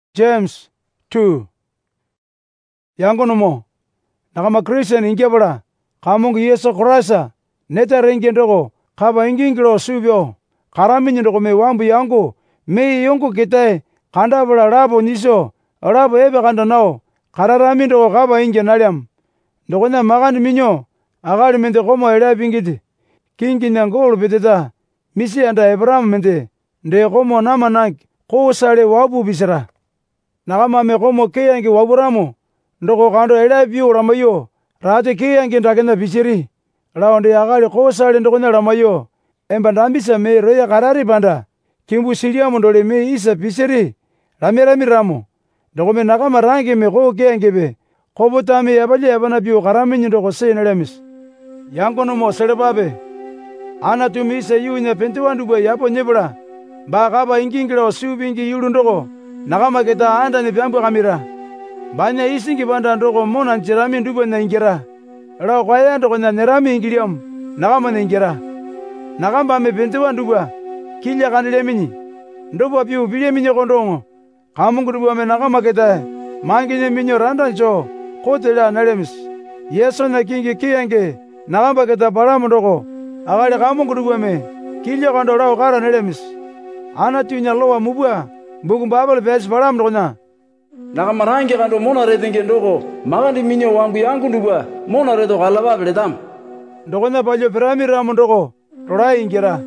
James 2. Yangonomo nakama Christian ingebara kamungu Yesu Christa neta rengi ndogo kaba ingingiro subyo karami ndogo me wambu yangu me yongu kitae kanda bala rabo niso rabo ebe kanda nao kararami ndogo kaba inge nalyam ndogo na magani minyo agali mente komo ela bingiti kingi na ngolo beteta misi anda Abraham mente nde komo namanak ko sale wabu bisara nakama me komo keyangi waburamo ndogo kando ela biu ramayo rate keyangi ndakena bisiri raonde agali ko sale ndogo na ramayo emba ndambisa me roya karari banda kimbu silia mondole me isa bisiri ramirami ramo ndogo me nakama rangi me ko keyangi be kobutami yabali yabana biu karami ndogo sene lemis yangono mo selebabe ana tumi se yunya pentuandu bo yapo nyebra ba kaba ingingiro subingi yulu ndogo nakama keta anda ni byambu kamira banya isingi banda ndogo mona njirami ndubo na ingira ra kwaya ndogo na nerami ingiliam nakama na ingira nakamba me pentuandu bo kilya kanile minyi ndobo biu bilie minyo kondongo kamungu ndubo me nakama keta manginye minyo randa njo kotela nalemis yeso na kingi kiyange nakamba keta baramu ndogo agali kamungu ndubo me kilya kando ra ukara nalemis ana tunya lowa mubwa mbugu babal bes baram ndona nakama rangi kando mona redenge ndogo magandi minyo wangu yangu ndubwa mona redo galaba beledam ndogona balyo pirami ram ndogo tora ingira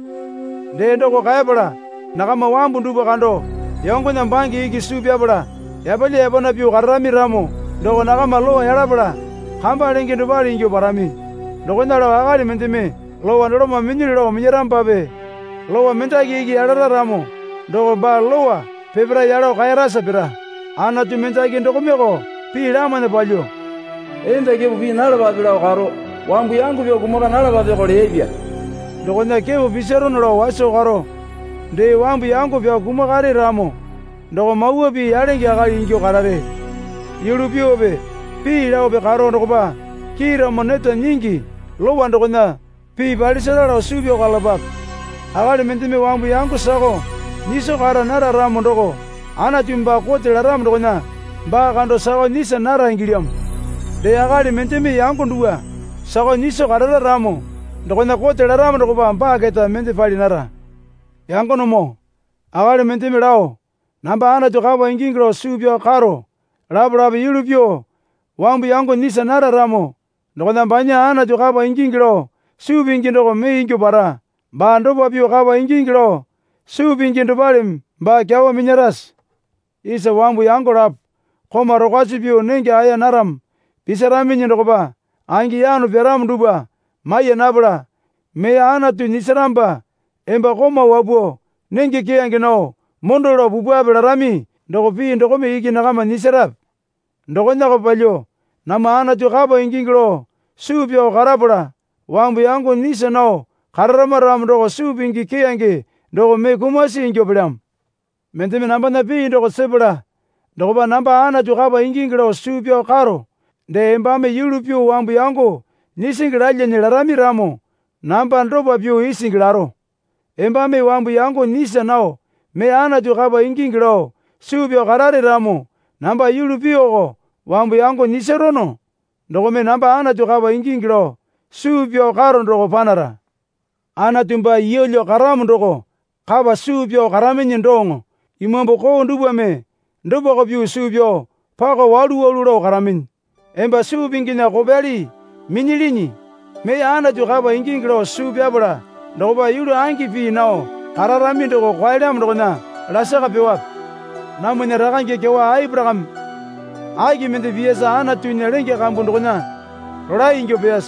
de ndogo kaybara nakama wambu ndubo kando yangu na mbangi iki subya bala yabali yabona biu garami ramo ndogo nakama lowa yarabala kamba lengi ndubali ingyo barami ndogona lo agali mentime lowa ndoma minyiro minyaram babe lowa mentagi iki yarara ramo ndogo ba lowa pebra yaro kaira sabira ana tu mentagi ndogo meko pira mane balyo ende ke bi nala babira garo wangu yangu byo kumora nala babe ko lebya ndogo na ke bisero no waso garo de wangu yangu byo kumagare ramo ndogo mawo bi yarengi agali ingyo karare yurubyo be pira obe garo ndogo ba kira moneta nyingi lowa ndogo na pi balisara ro subyo galabak agali mentime wangu yangu sago niso kara nara ramo ndogo ana tumba kote la ramo ndogo na ba kando sago nisa nara ingiliam de agali mentime yangu nduwa sago niso kara ramo ndogo na kote la ramo ndogo ba keta mente fali nara yangu nomo agali mentime rao namba ana tukaba ingingro subyo karo rabu yulubyo wangu yangu nisa nara ramo ndogo na banya ana tukaba ingingro subingi ndogo me ingyo bara ba ndobo biyo kaba ingingro subingi ndobalim ba kyawa minyaras isa wambu yango rap koma rokasi biyo nenge aya naram pisarami ndogo ba angi yanu beram duba maya nabra me ana tu nisaramba emba koma wabuo nenge kiyange no mondoro bubwa belarami ndogo pi ndogo me iki nakama nisarap ndogo nako palyo nama ana tu kaba ingingro subyo karabra wambu yangu nisa no kararama ram ndogo subingi kiyange ndogo me kumasi ingyo bilam mentime namba na pi ndogo sebra ndogo ba namba ana tukaba ingingiro subyo karo nde emba me yulupyo wambu yangu nisingiraje nilarami ramo namba ndoba byo isingiraro emba me wambu yangu nisa nao me ana tukaba ingingiro subyo karare ramo namba yulupyo wambu yangu niserono ndogo me namba ana tukaba ingingiro subyo karo ndogo panara ana tumba yolyo karamu ndogo kaba subyo karamenye ndongo imambo ko ndubo me ndubo ko byu subyo pako walu ro karamin emba subingi na kobeli minilini me ana tu kaba ingingiro subya bra ndoba yulu angi pi nao kararami ndogo kwaila ndogo na lasaka bewap namune ragange kewa Abraham agi mende biesa ana tu nelenge kambu ndogo na ora ingyo bias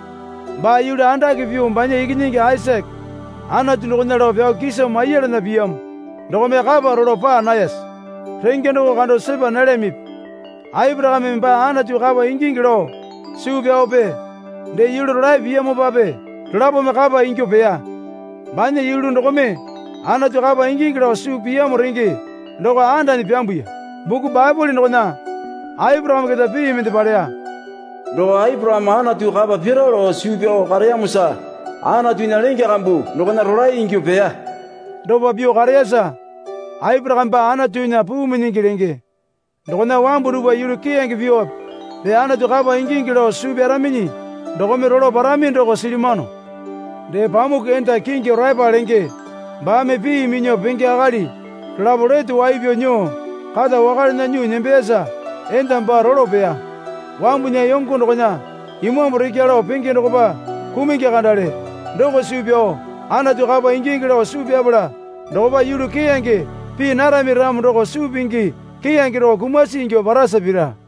ba yulu anda ke biu mbanye igininge Isaac ana tu ndogo na ro bya kisa mayere na biam ndogo me kaba ro pa nayas renge ndogo kando seba nalemip Abraham mba ana tu kaba ingingiro subya obe de yulu rai biamo babe rabo me kaba ingyo beya banye yulu ndogo me ana tu kaba ingingiro subya mo ringe ndogo anda ni byambuya buku Bible ndogo na Abraham ke tabi mende balea ndogo Abraham ana tu kaba biroro subya karya musa ana tu nalenge kambu ndogo na rai ingyo beya ndogo bio karya sa Abraham ba ana tu na pu miningirenge Ndokona wambu rupa yulu kiyangi viop. Pe Anatu kapa ingingi lo subi aramini. Ndokome rolo parami ndoko silimano. De pamuk enta kingi raipa lenge. Bame pi minyo pengi akali. Laboretu waibyo nyo. Kada wakali na nyu nyembeza. Enta mba rolo pea. Wambu nya yonku ndokonya. Imwambu rikialo pengi ndokopa. Kumingi kandale. Ndoko subio. Anatu kapa ingingi lo subi abula. Ndokopa yulu kiyangi. Pi narami ramu ndoko subingi. Kiyangi lo kumasi ingyo barasa pira.